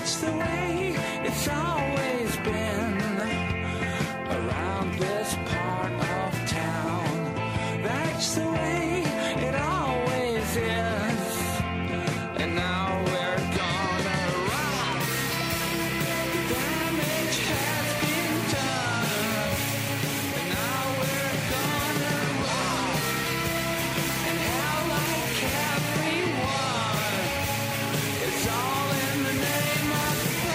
That's the way it's always been around this part of town. That's the way it always is. And now we're gonna rock. The damage has been done. And now we're gonna rock. And hell like everyone. It's all in the name of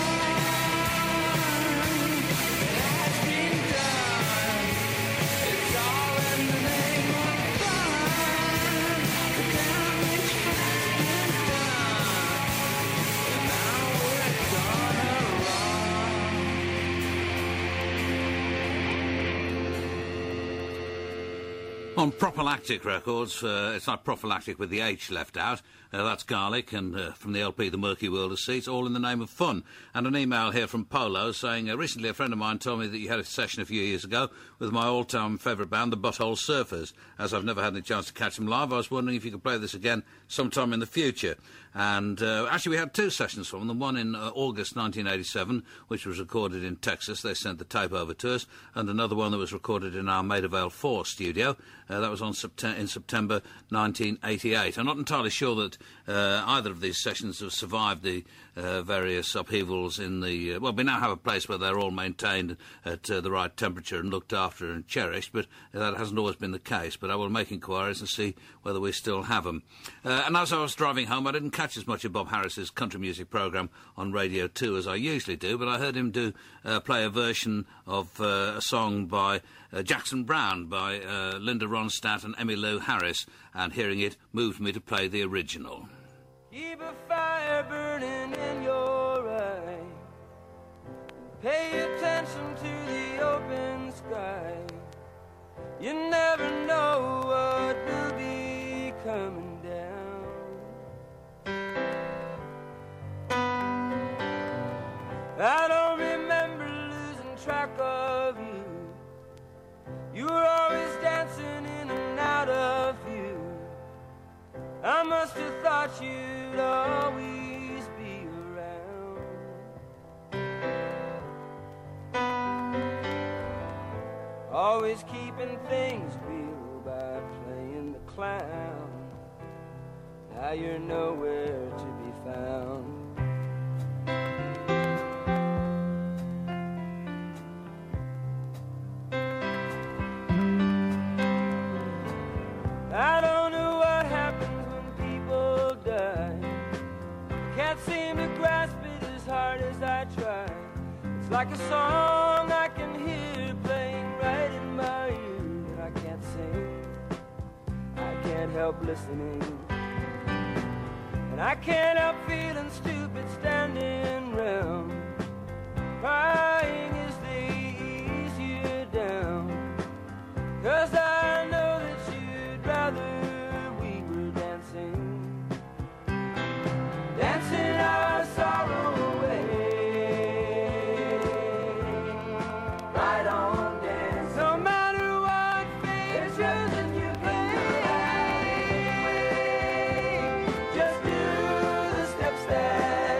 fun. It has been done. It's all in the name of fun. The damage has been done. And now we're gonna rock. On Prophylactic Records, it's like prophylactic with the H left out. That's Garlic, and from the LP The Murky World of Seats, all in the name of fun. And an email here from Polo saying, recently a friend of mine told me that you had a session a few years ago with my all-time favourite band, the Butthole Surfers. As I've never had the chance to catch them live, I was wondering if you could play this again sometime in the future. And actually we had two sessions from them, one in August 1987, which was recorded in Texas. They sent the tape over to us, and another one that was recorded in our Maida Vale 4 studio. That was in September 1988. I'm not entirely sure that either of these sessions have survived the various upheavals in the... well, we now have a place where they're all maintained at the right temperature and looked after and cherished, but that hasn't always been the case. But I will make inquiries and see whether we still have them. And as I was driving home, I didn't catch as much of Bob Harris's country music programme on Radio 2 as I usually do, but I heard him play a version of a song by Jackson Browne by Linda Ronstadt and Emmylou Harris, and hearing it moved me to play the original. Keep a fire burning in your eye. Pay attention to the open sky. You never know what will be coming down. I don't remember losing track of you. You were always dancing in and out of view. I must have thought you'd always be around. Always keeping things real by playing the clown. Now you're nowhere to be found. I don't know what happens when people die. Can't seem to grasp it as hard as I try. It's like a song I can hear playing right in my ear, but I can't sing. I can't help listening, and I can't help feeling stupid standing round, crying as they ease you down. 'Cause I know that you'd rather we were dancing, dancing our sorrow away. Right on, dance. No matter what fate is chosen, you play. Just do the steps that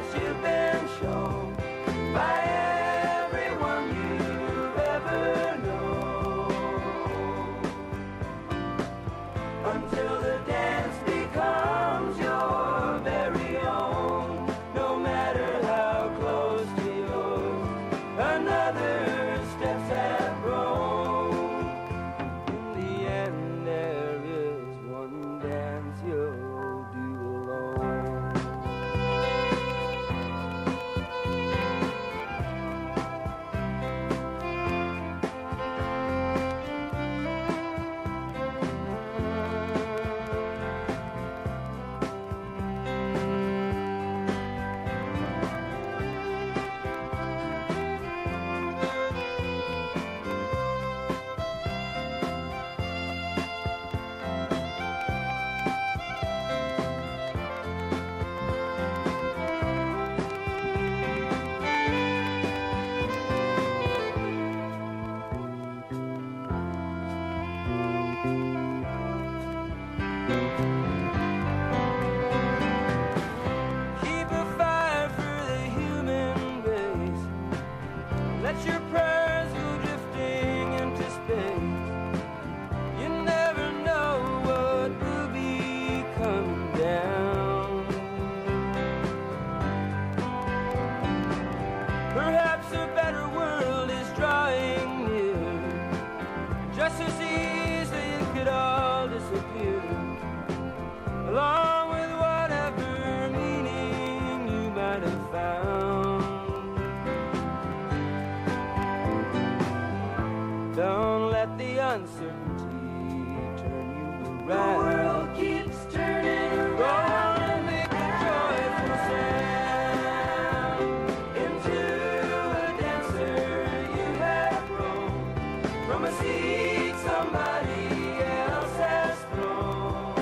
uncertainty turn you around. The world keeps turning around and make a joyful sound. Into a dancer you have grown, from a seed somebody else has thrown.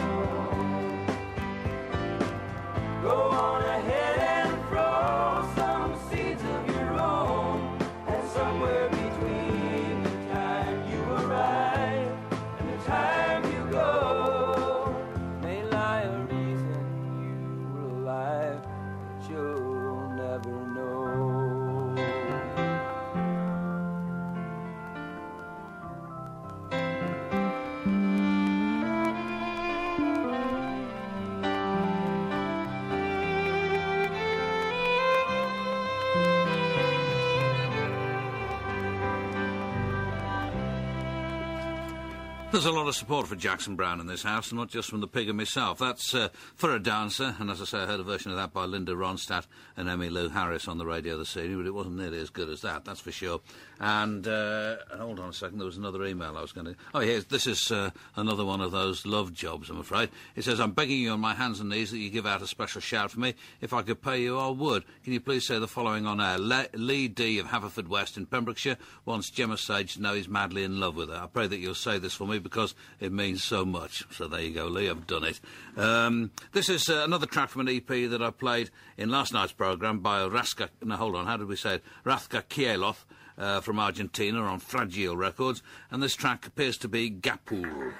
Go on ahead and throw some seeds of your own, and somewhere between the time you arrive and the time you go may lie a reason you were alive that you'll never know. There's a lot of support for Jackson Browne in this house, and not just from the pig and myself. That's For a Dancer, and as I say, I heard a version of that by Linda Ronstadt and Emmylou Harris on the radio this evening, but it wasn't nearly as good as that's for sure. And hold on a second, there was another email I was going to... Oh, yes, this is another one of those love jobs, I'm afraid. It says, I'm begging you on my hands and knees that you give out a special shout for me. If I could pay you, I would. Can you please say the following on air? Lee D. of Haverfordwest in Pembrokeshire wants Gemma Sage to know he's madly in love with her. I pray that you'll say this for me because it means so much. So there you go, Lee, I've done it. This is another track from an EP that I played in last night's programme by Rathka Kielov from Argentina on Fragile Records, and this track appears to be Gapur.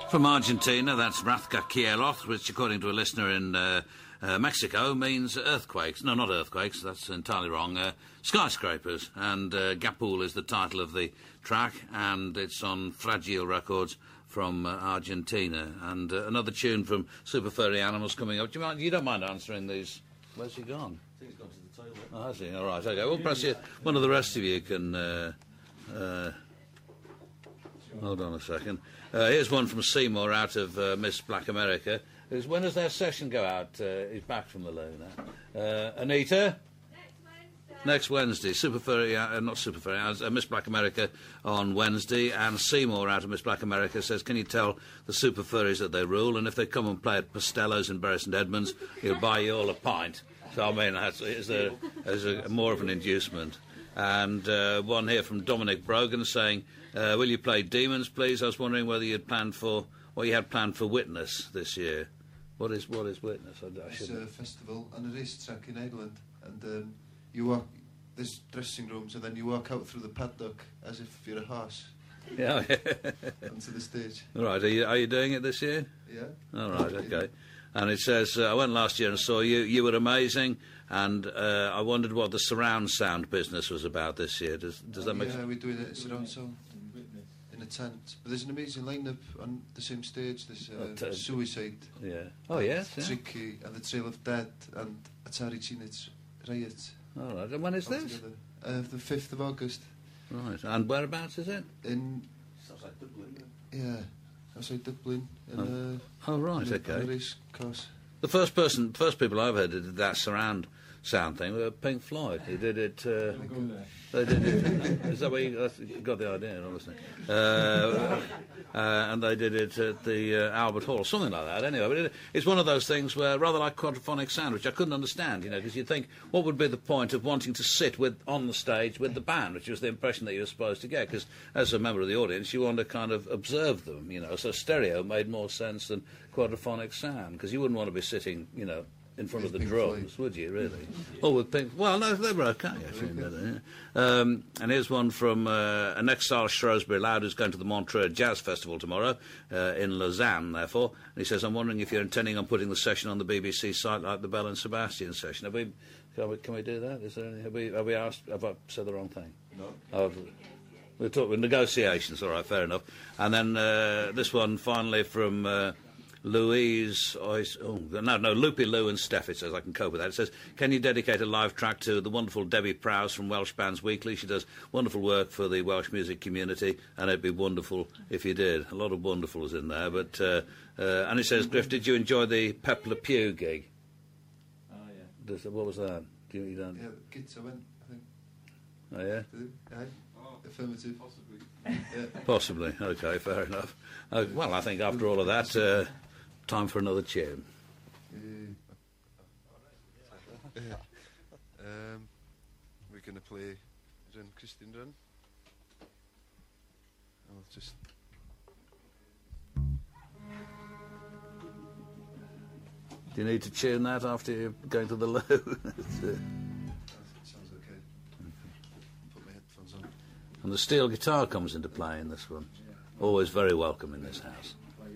From Argentina, that's Rascacielos, which, according to a listener in Mexico, means earthquakes. No, not earthquakes, that's entirely wrong. Skyscrapers. And Gapul is the title of the track, and it's on Fragile Records from Argentina. And another tune from Super Furry Animals coming up. You don't mind answering these? Where's he gone? I think he's gone to the toilet. Oh, has he? All right, okay. Well, perhaps one of the rest of you can... hold on a second. Here's one from Seymour out of Miss Black America. When does their session go out? He's back from the Luna. Anita? Next Wednesday. Super Furry, not Super Furry, Miss Black America on Wednesday. And Seymour out of Miss Black America says, can you tell the Super Furries that they rule? And if they come and play at Pastello's in Bury St Edmunds, he'll buy you all a pint. So, I mean, it's more of an inducement. And one here from Dominic Brogan saying, will you play Demons, please? I was wondering whether you had planned for Witness this year. What is Witness? It's a festival and a racetrack in Ireland, and you walk. There's dressing rooms, and then you walk out through the paddock as if you're a horse. Yeah. Onto the stage. All right. Are you doing it this year? Yeah. All right. Okay. And it says, I went last year and saw you. You were amazing, and I wondered what the surround sound business was about this year. Does that make sense? Yeah, we're doing it surround sound in a tent. But there's an amazing lineup on the same stage. There's Suicide. Yeah. Oh, yes. Yeah. Tricky, and The Trail of Dead, and Atari Teenage Riot. All right. And when is this? Together. The 5th of August. Right. And whereabouts is it? Outside Dublin. Yeah. Outside Dublin. In, oh, right. in Okay. a race course. The first people I've heard that did that surround sound thing were Pink Floyd. He did it. They did it. Is that where you got the idea? Obviously. And they did it at the Albert Hall, something like that. Anyway, but it's one of those things where, rather like quadraphonic sound, which I couldn't understand, because you'd think, what would be the point of wanting to sit on the stage with the band, which was the impression that you were supposed to get, because as a member of the audience, you want to kind of observe them, so stereo made more sense than quadraphonic sound, because you wouldn't want to be sitting, in front of the drums, would you, really? Or with Pink... Well, no, they were okay, actually. And here's one from an exiled Shrewsbury lad who's going to the Montreux Jazz Festival tomorrow, in Lausanne, therefore. And he says, I'm wondering if you're intending on putting the session on the BBC site like the Bell and Sebastian session. Can we do that? Is there any... Have we asked... Have I said the wrong thing? No. We're talking negotiations, all right, fair enough. And then this one, finally, from... Louise, Loopy Lou and Steph, it says, I can cope with that. It says, can you dedicate a live track to the wonderful Debbie Prowse from Welsh Bands Weekly? She does wonderful work for the Welsh music community, and it'd be wonderful if you did. A lot of wonderfuls in there, but... and it says, Griff, did you enjoy the Pep Le Pew gig? Oh, yeah. What was that? You don't... Yeah, the kids I went, I think. Oh, yeah? Affirmative. Possibly. Yeah. Possibly. OK, fair enough. Well, I think after all of that... time for another tune. We're going to play Run, Christian Run. I'll just... Do you need to tune that after you're going to the loo? Sounds okay. Put my headphones on. And the steel guitar comes into play in this one. Always very welcome in this house.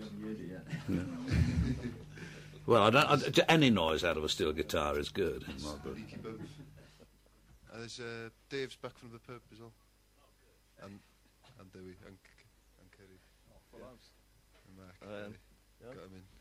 Well, any noise out of a steel guitar is good. In my book. There's Dave's back from the pub as well, and Dewey and Kerry. And Mark. Got him in.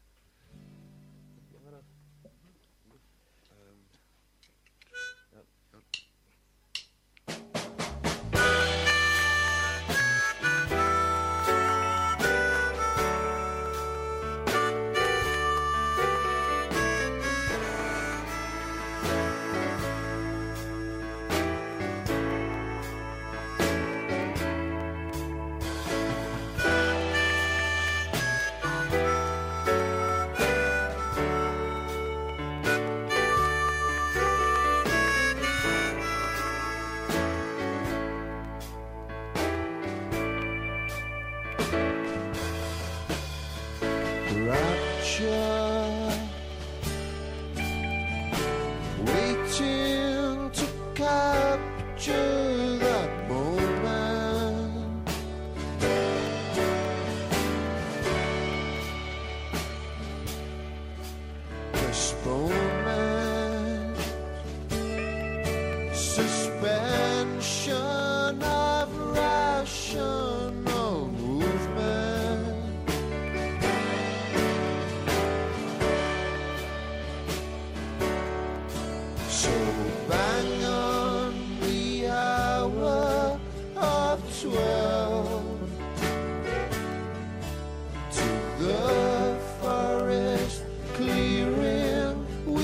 Waiting to capture that moment. romance, suspension of rational movement. So bang on the hour of 12 to the forest clearing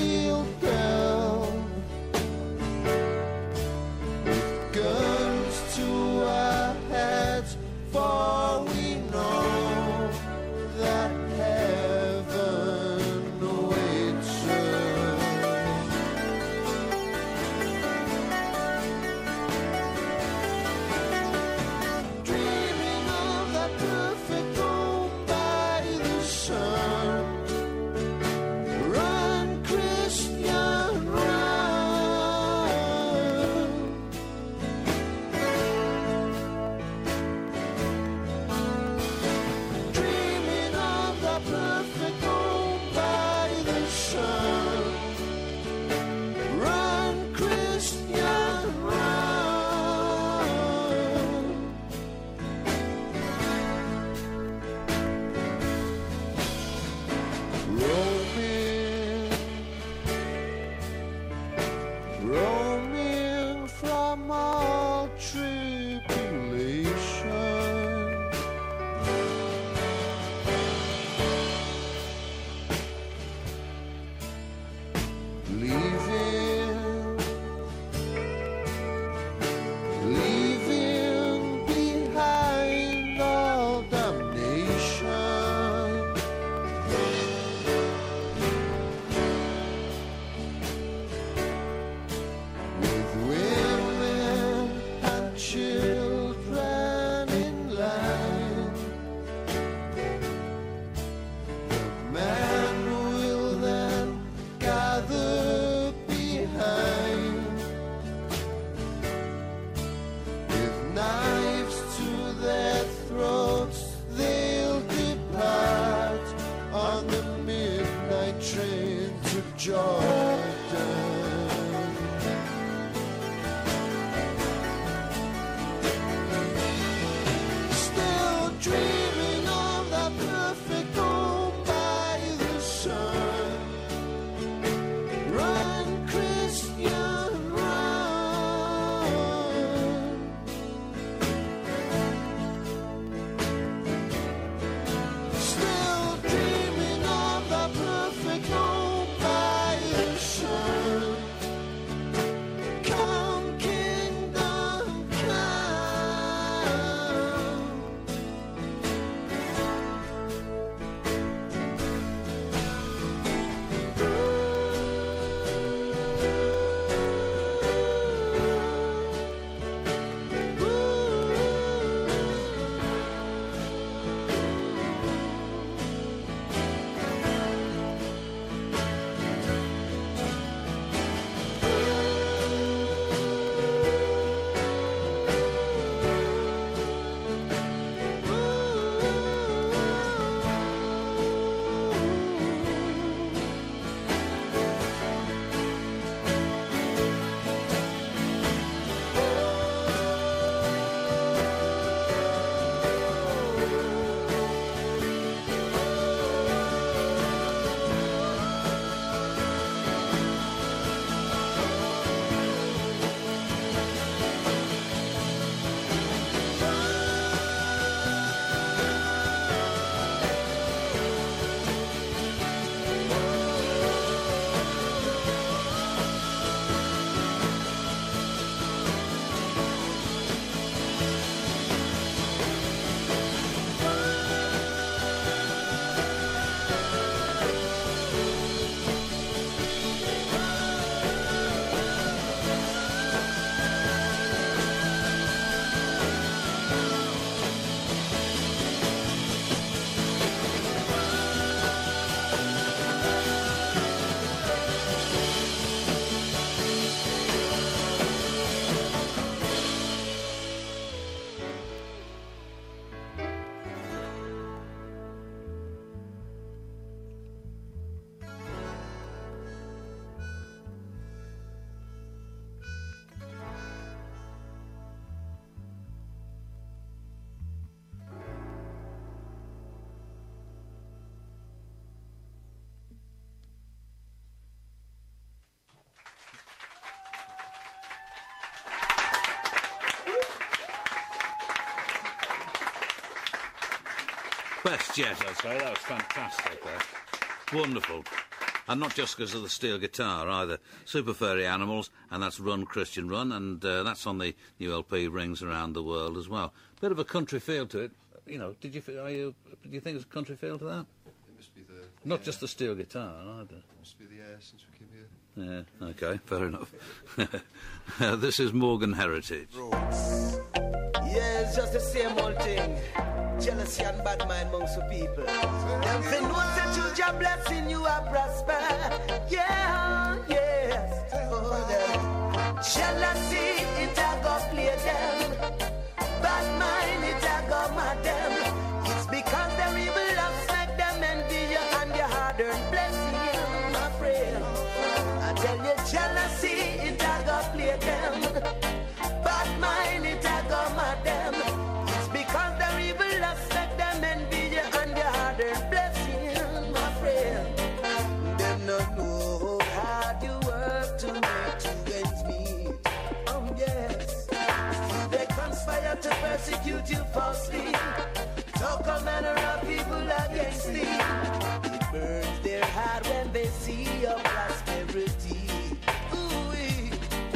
best yet, I'd say. That was fantastic, there. Wonderful. And not just because of the steel guitar, either. Super Furry Animals, and that's Run, Christian, Run, and that's on the new LP Rings Around the World as well. Bit of a country feel to it. You know, did you think there's a country feel to that? It must be the... Not just the steel guitar, either. It must be the air since we came here. Yeah, OK, fair enough. This is Morgan Heritage. Yeah, it's just the same old thing. Jealousy and bad mind amongst the people. Them fin know that you your blessing, you are prosper. Yeah, yes. Oh, them. Jealousy, it a go play them. Bad mind, it a go mad them. It's because their evil loves make them envy you and your hard-earned blessing, my friend. I tell you, jealousy, it a go play them. Bad mind, it a go mad them. It's because their evil loves make them envy you and your hard-earned blessing, my friend. Them not know how you work to make two ends meet. Oh yes, they conspire to persecute you falsely. Talk all manner of people against thee. It burns their heart when they see your prosperity. Ooh-wee.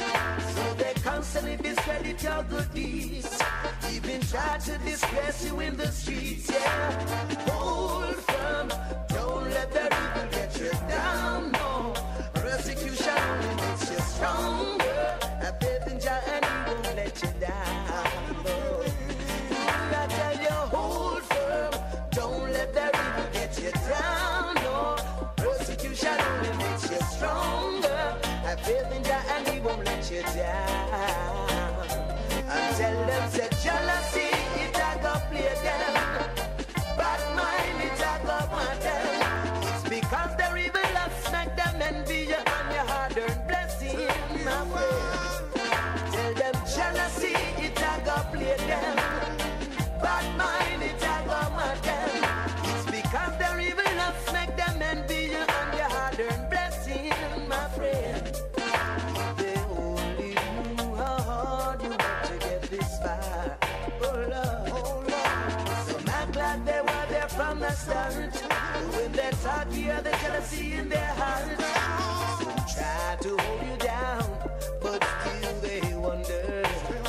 So they constantly discredit your good deeds. Even try to disgrace you in the streets, yeah. Hold firm, don't let their evil get you down, no. Persecution only makes you stronger. Have faith in Jah and He won't let you down, no. I tell you, hold firm, don't let their evil get you down, no. Persecution only makes you stronger. Have faith in Jah and He won't let you down. And tell them, say jealousy, it a go play them. Bad mind, it a go mad them. It's because their evil loves make them envy you and your hard-earned blessing, my friend. Tell them jealousy, it a go play them. Bad mind, it a go mad them. It's because their evil loves make them envy you and your hard-earned blessing, my friend. If they only knew how hard you worked to get this far, oh Lord. So I'm glad they were there from the start. When they talk, you hear the jealousy in their heart. Some try to hold you down, but still they wonder,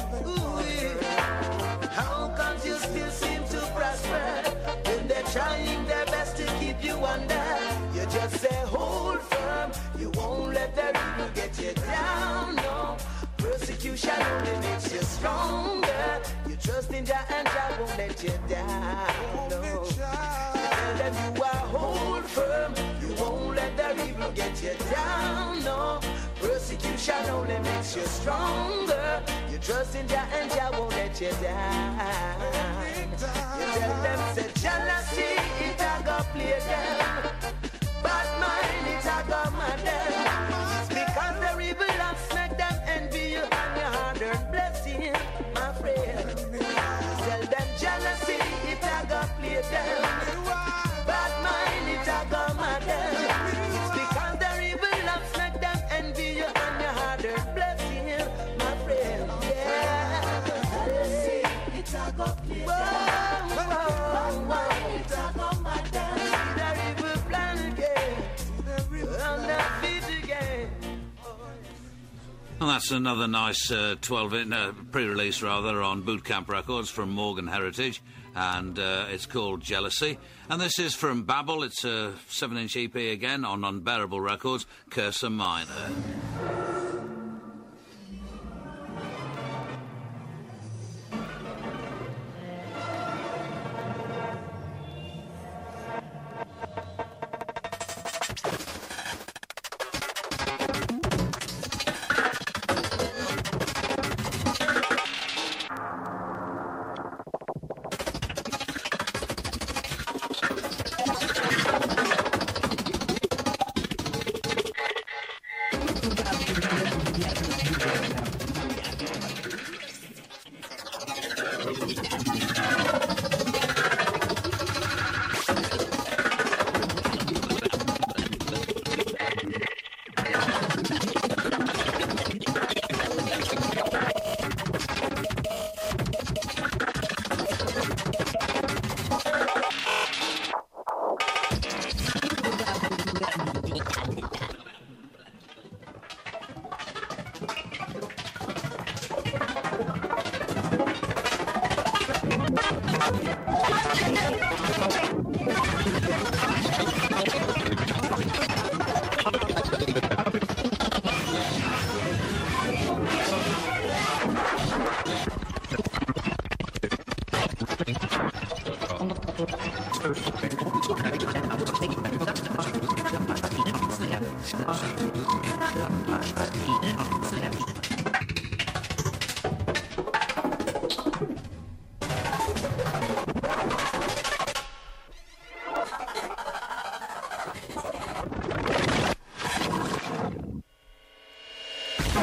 ooh, how come you still seem to prosper when they're trying their best to keep you under? You just say hold firm, you won't let their evil get you down, no. Persecution only makes you stronger. You trust in Jah and Jah won't let you down, no. You tell them you are hold firm, you won't let their evil get you down, no. Persecution only makes you stronger. You trust in Jah and Jah won't let you down. You tell them, say jealousy, it a go play them. Bad mind, it a go mad them. It's because their evil loves make them envy you and your hard-earned blessing, my friend. Tell them jealousy, it a go play them. Bad mind, it a go mad them. It's because their evil loves make them envy you and your hard-earned blessing, my friend. Yeah. Jealousy, it a go play them. Bad mind, it a go mad them. See their evil plan again. On their feet again. And that's another nice 12-inch pre-release, rather, on Boot Camp Records from Morgan Heritage, and it's called Jealousy. And this is from Babel. It's a 7-inch EP again on Unbearable Records, Cursor Minor.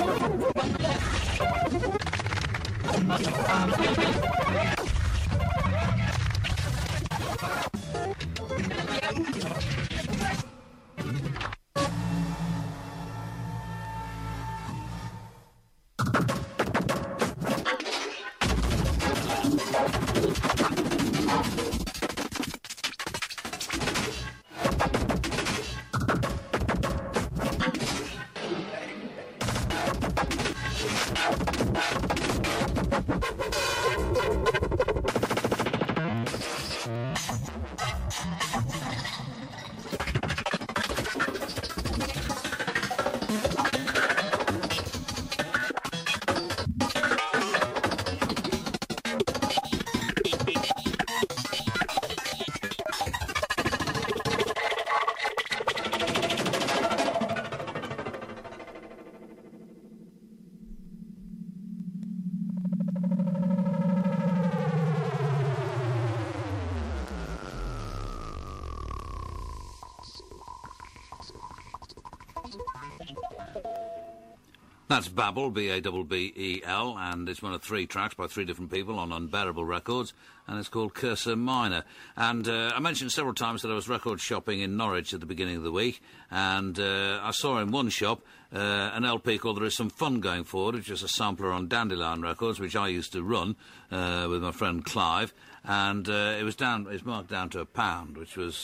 That's Babel, B-A-B-B-E-L, and it's one of 3 tracks by 3 different people on Unbearable Records, and it's called Cursor Minor. And I mentioned several times that I was record shopping in Norwich at the beginning of the week, and I saw in one shop an LP called There Is Some Fun Going Forward, which is a sampler on Dandelion Records, which I used to run with my friend Clive, and it was marked down to £1, which was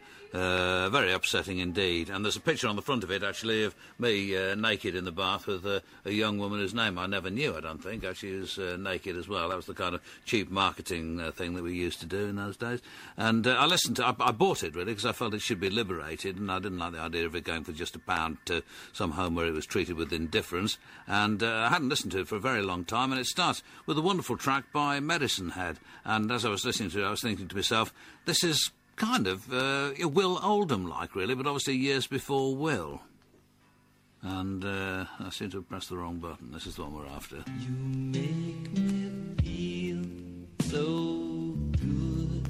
very upsetting indeed. And there's a picture on the front of it, actually, of me naked in the bath with a young woman whose name I never knew, I don't think. Actually, was naked as well. That was the kind of cheap marketing thing that we used to do in those days. And I listened to I bought it, really, because I felt it should be liberated, and I didn't like the idea of it going for just £1 to some home where it was treated with indifference. And I hadn't listened to it for a very long time, and it starts with a wonderful track by Medicine Head. And as I was listening to it, I was thinking to myself, this is kind of Will Oldham-like, really, but obviously years before Will. And I seem to have pressed the wrong button. This is the one we're after. You make me feel so good.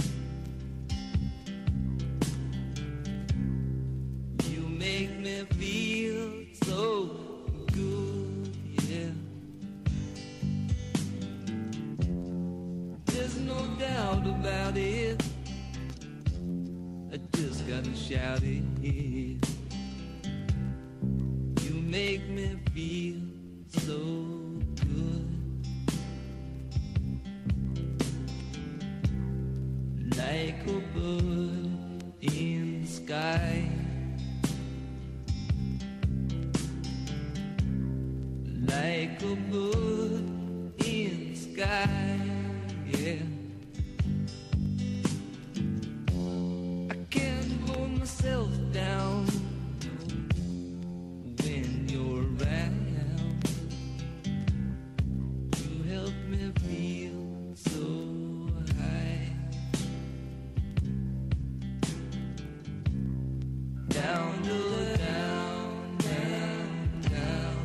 You make me feel so good, yeah. There's no doubt about it. I just gotta shout it. You make me feel so good. Like a bird in the sky. Like a bird in the sky, yeah. Myself down when you're around. You help me feel so high. Down to down, down, down.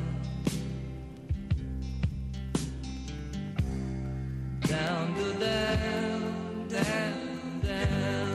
Down to down, down, down.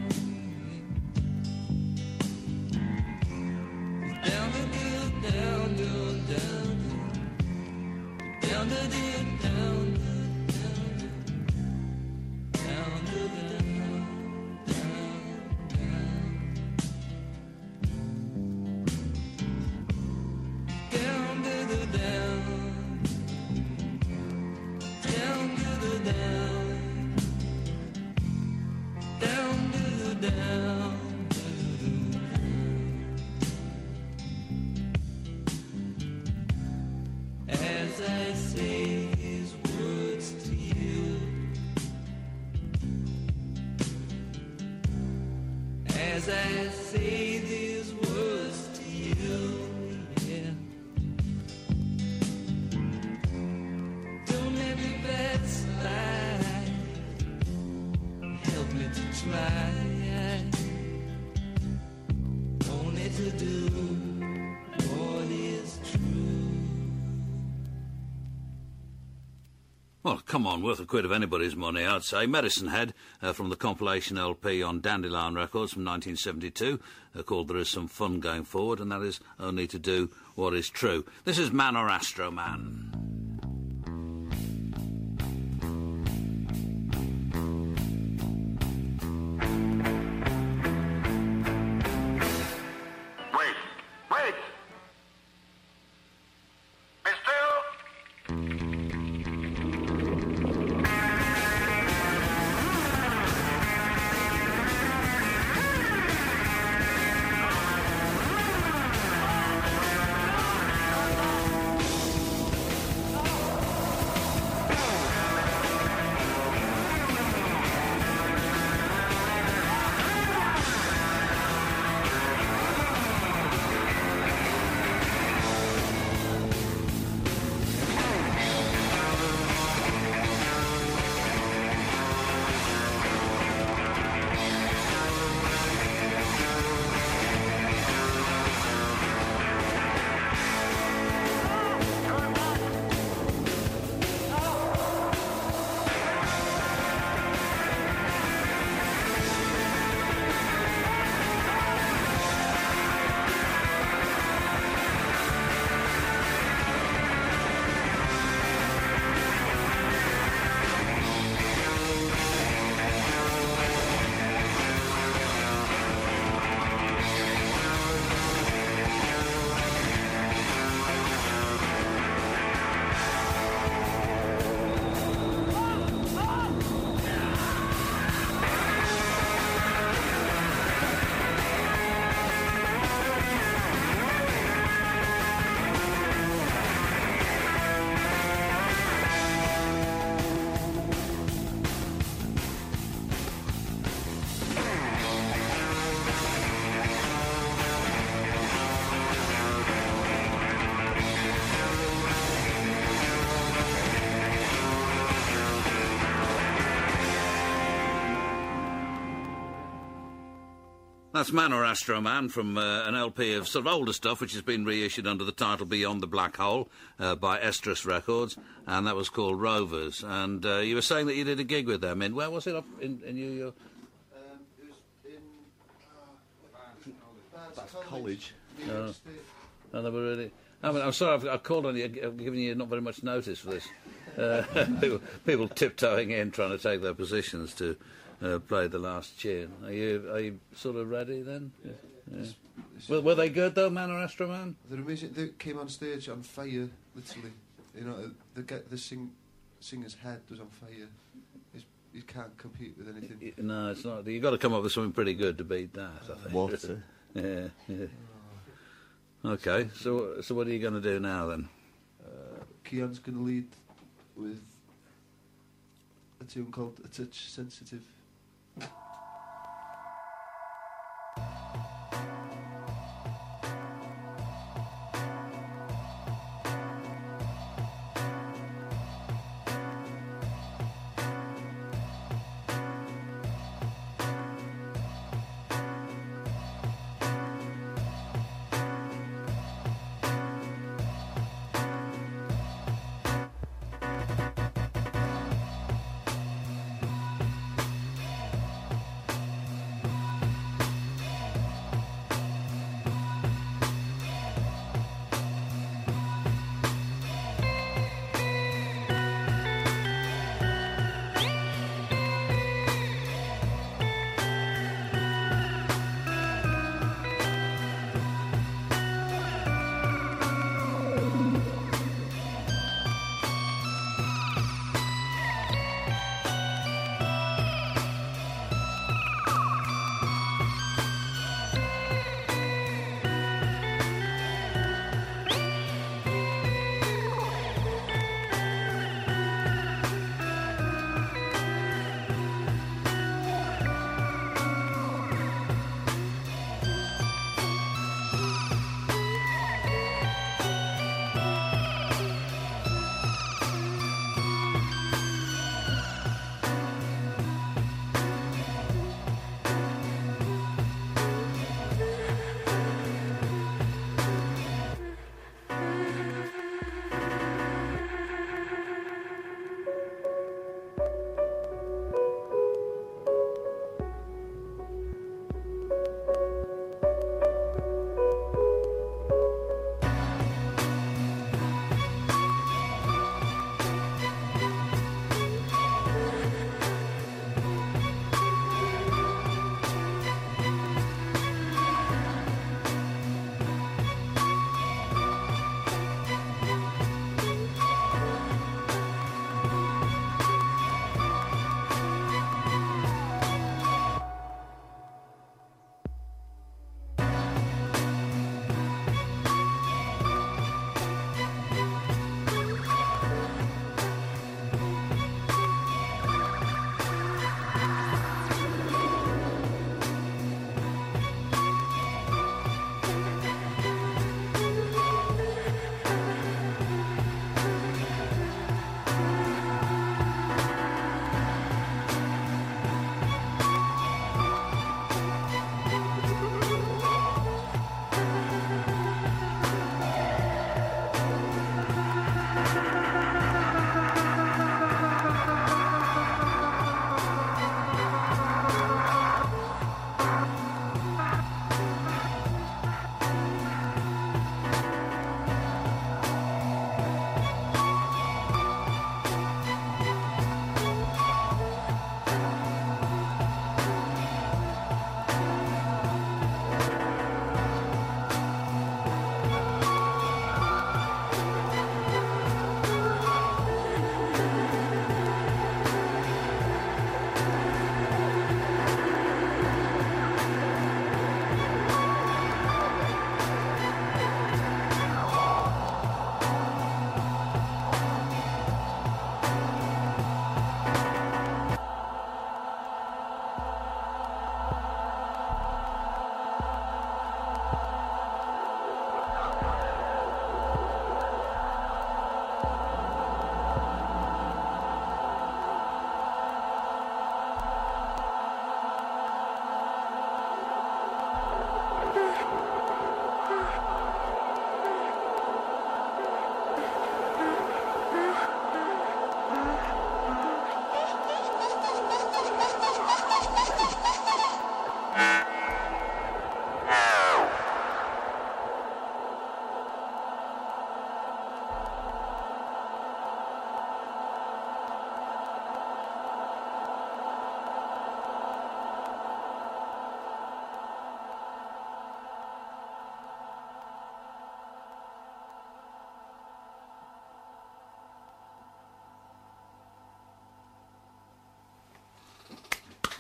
As I say these words to you, as I say these words to you, yeah. Don't let me backslide. Help me to try. Only to do what is true. Well, come on, worth a quid of anybody's money, I'd say. Medicine Head, from the compilation LP on Dandelion Records from 1972, called There Is Some Fun Going Forward, and that is only to do what is true. This is Man or Astro Man. Wait! Be still! That's Man or Astro Man from an LP of sort of older stuff, which has been reissued under the title Beyond the Black Hole by Estrus Records, and that was called Rovers. And you were saying that you did a gig with them in, where was it, up in New York? It was in Barnes College. New York State. And they were really... I'm sorry, I've called on you, I've given you not very much notice for this. People tiptoeing in, trying to take their positions to play the last tune. Are you sort of ready then? Yeah. Were they good though, Man or Astro Man? They're amazing. They came on stage on fire, literally. You know, the singer's head was on fire. You can't compete with anything. No, it's not. You've got to come up with something pretty good to beat that, I think. Water. Yeah. Okay, so what are you going to do now then? Keon's going to lead with a tune called A Touch Sensitive.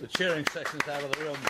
The cheering section's out of the room.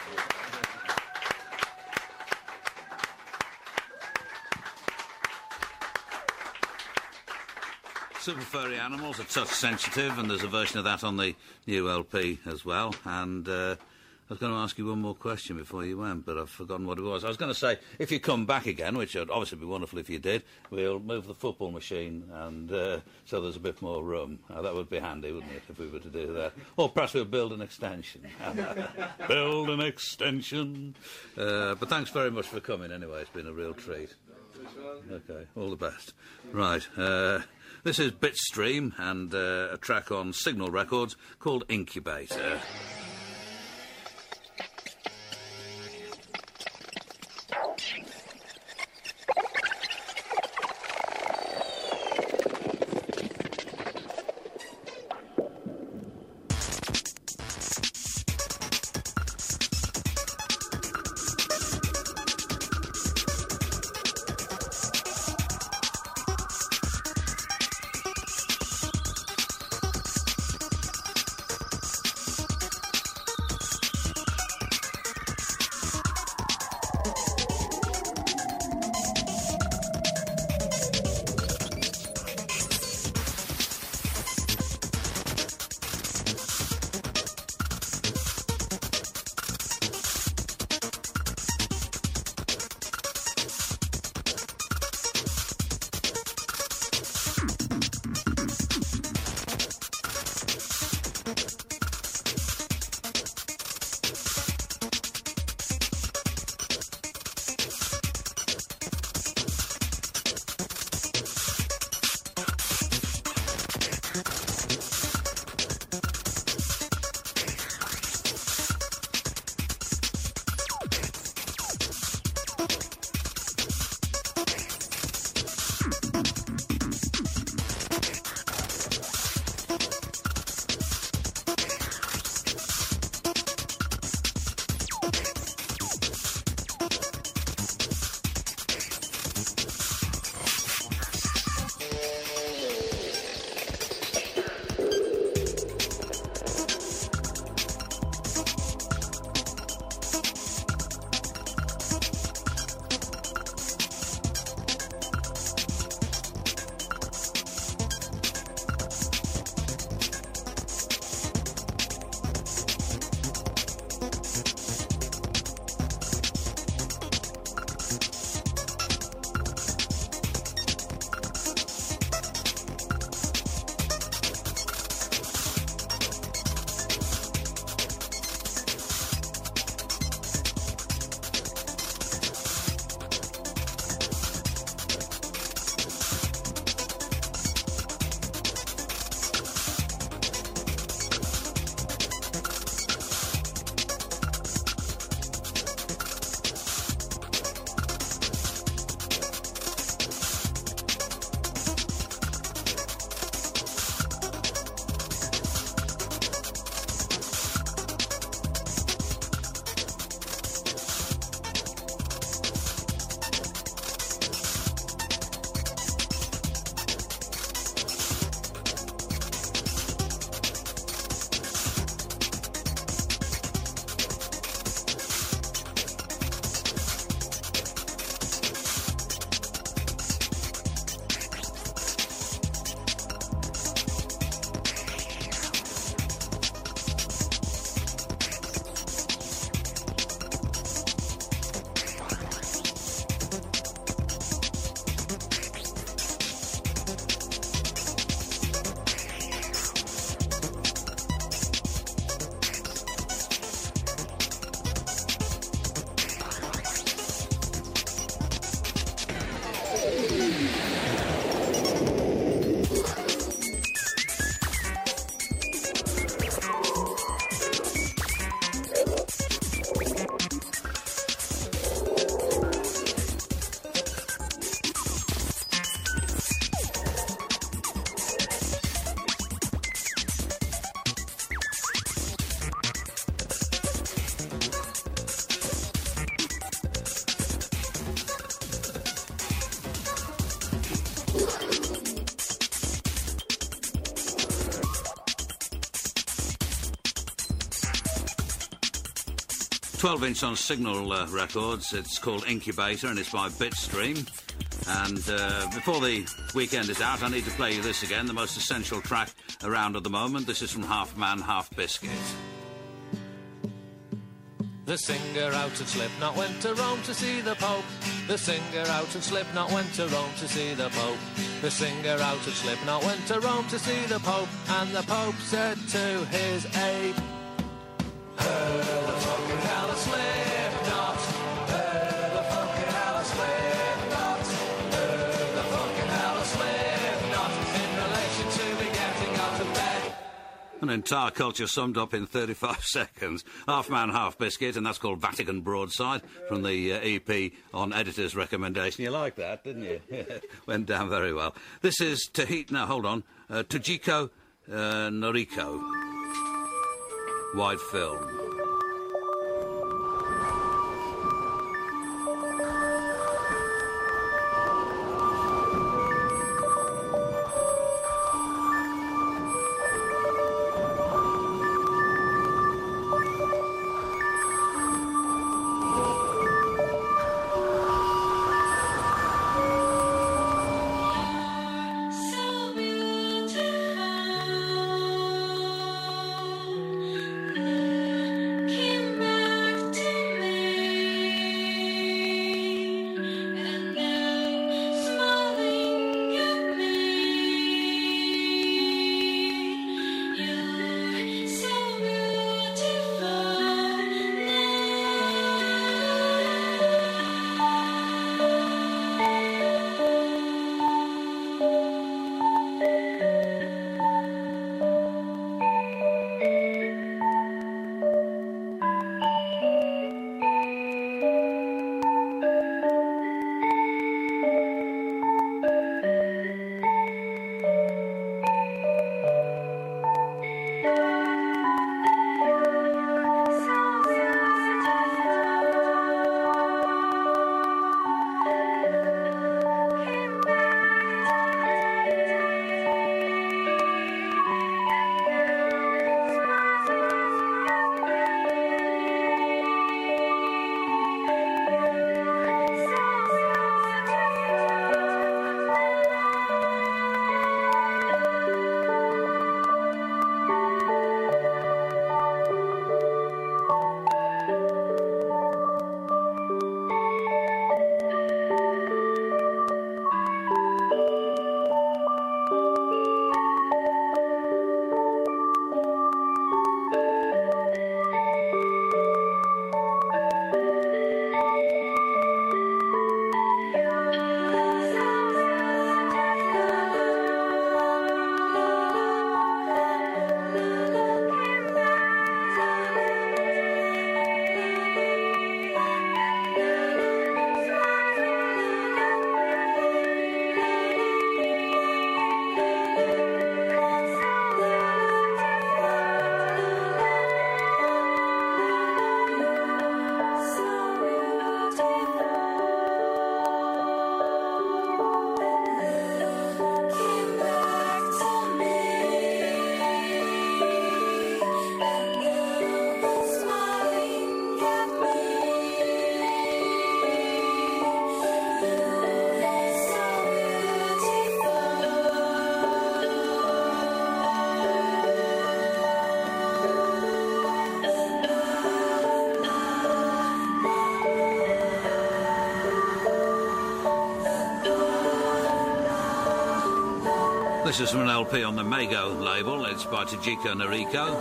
Super Furry Animals are touch sensitive, and there's a version of that on the new LP as well. And I was going to ask you one more question before you went, but I've forgotten what it was. I was going to say, if you come back again, which would obviously be wonderful if you did, we'll move the football machine, and so there's a bit more room. That would be handy, wouldn't it, if we were to do that? Or perhaps we'll build an extension. Build an extension. But thanks very much for coming anyway. It's been a real treat. Okay, all the best. Right. This is Bitstream and a track on Signal Records called Incubator. 12-inch on Signal Records. It's called Incubator, and it's by Bitstream. And before the weekend is out, I need to play you this again, the most essential track around at the moment. This is from Half Man, Half Biscuit. The singer out of Slipknot went to Rome to see the Pope. The singer out of Slipknot went to Rome to see the Pope. The singer out of Slipknot went to Rome to see the Pope. And the Pope said to his ape, "Heard the fucking hell of Slipknot. Heard the fucking hell of Slipknot. Heard the fucking hell of Slipknot in relation to the getting out of bed." An entire culture summed up in 35 seconds. Half Man, Half Biscuit, and that's called Vatican Broadside from the EP on Editor's recommendation. You liked that, didn't you? Went down very well. This is Tujiko Noriko. Wide film. So beautiful. This is from an LP on the Mago label. It's by Tujiko Noriko.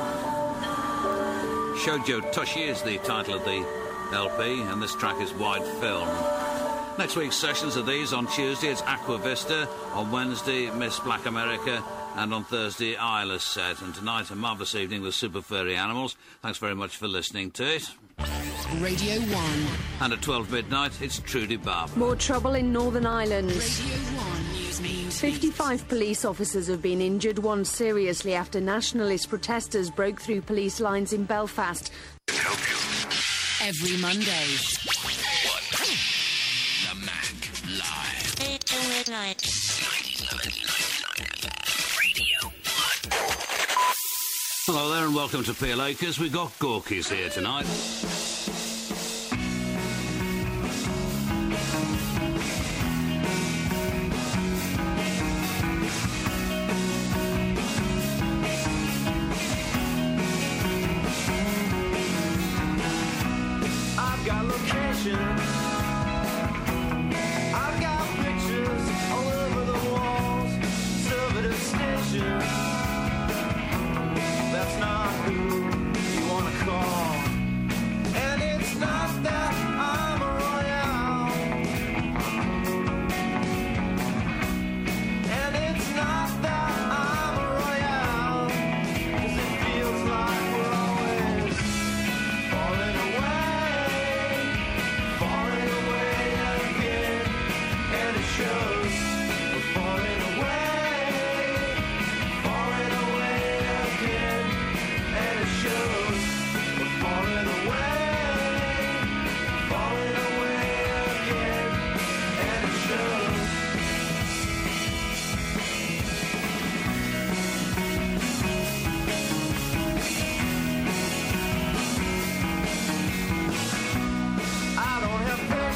Shoujo Toshi is the title of the LP, and this track is Wide Film. Next week's sessions are these. On Tuesday, it's Aqua Vista. On Wednesday, Miss Black America. And on Thursday, Isla's set. And tonight, a marvellous evening with Super Furry Animals. Thanks very much for listening to it. Radio 1. And at 12 midnight, it's Trudy Barber. More trouble in Northern Ireland. Radio 1 News Meet. 55 police officers have been injured, one seriously after nationalist protesters broke through police lines in Belfast. Every Monday. The Mac Live. 1999. Radio 1. Hello there and welcome to Peel Acres. We've got Gorkies here tonight.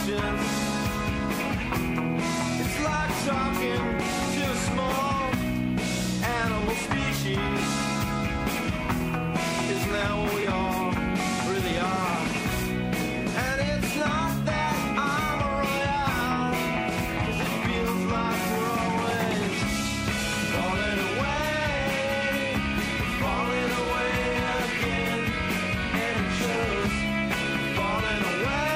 questions. It's like talking to a small animal species. Isn't that what we all really are? And it's not that I'm a royale, 'cause it feels like we're always falling away again. And it shows. Falling away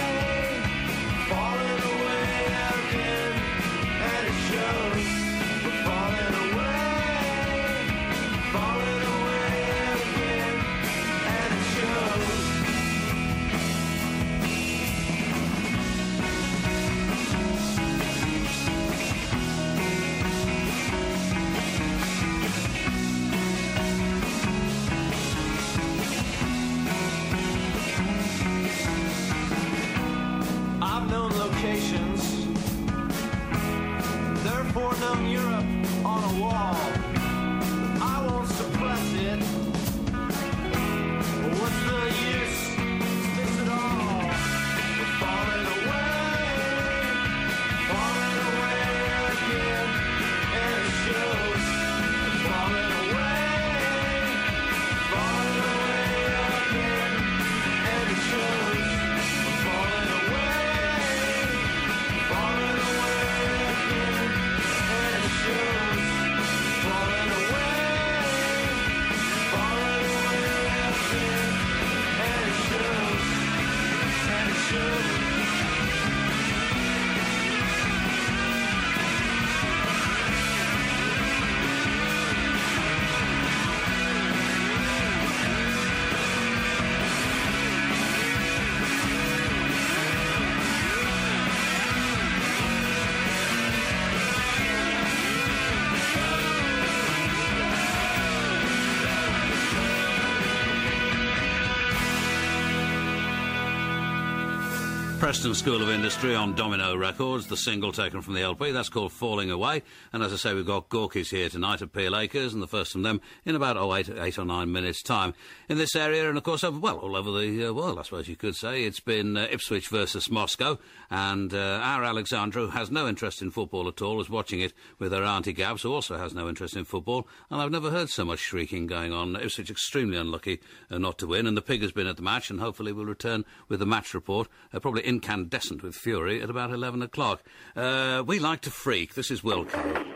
again. And it shows. We're falling away again. And it shows. I've known locations, therefore known Europe on a wall. I won't suppress it. What's the use? Fix it all. We're falling away again, and it shows. We're falling away again, and it shows. We're falling away again, and it shows. Falling away again, and it shows. And it shows. Preston School of Industry on Domino Records, the single taken from the LP. That's called Falling Away. And as I say, we've got Gorky's here tonight at Peel Acres, and the first from them in about 8 or 9 minutes' time. In this area, and of course, all over the world, I suppose you could say, it's been Ipswich versus Moscow, and our Alexandra, who has no interest in football at all, is watching it with her Auntie Gabs, who also has no interest in football, and I've never heard so much shrieking going on. Ipswich extremely unlucky not to win, and the pig has been at the match, and hopefully will return with the match report, probably incandescent with fury, at about 11 o'clock. We like to freak. This is Wilco.